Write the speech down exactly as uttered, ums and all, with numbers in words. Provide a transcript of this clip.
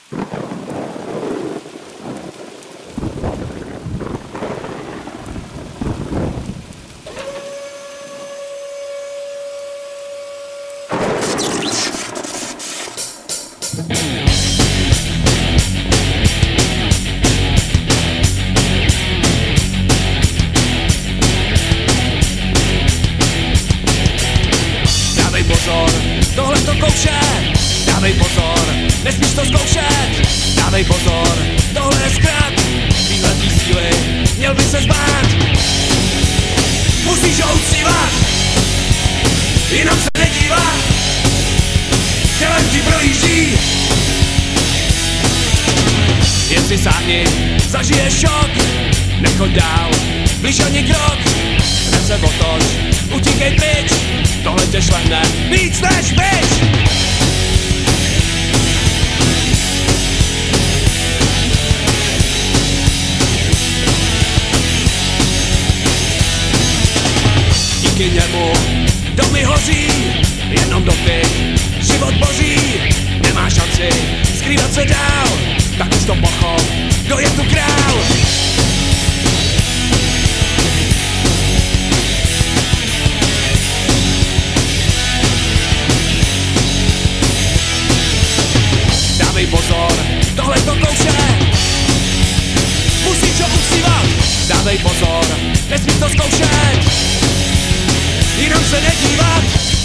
Dávej pozor, tohle to kouše. Dávej pozor, nesmíš to zkoušet. Dávej pozor, tohle je zkrat. Týhletý síly, měl by se zbát. Musíš ho uctívat, jinam se nedívat. Tělem ti projíždí. Jen si sáhni, zažiješ šok. Nechoď dál, blíž ani krok. Hned se otoč, utíkej pryč. Tohle tě šlehne víc než bič. Díky němu domy hoří, jenom dotyk život boří. Nemá šanci skrývat se dál, tak už to pochop, kdo je tu král. Dávej pozor, tohle to kouše. Musíš ho uctívat. Dávej pozor, nesmíš to zkoušet. Jinam se nedívat.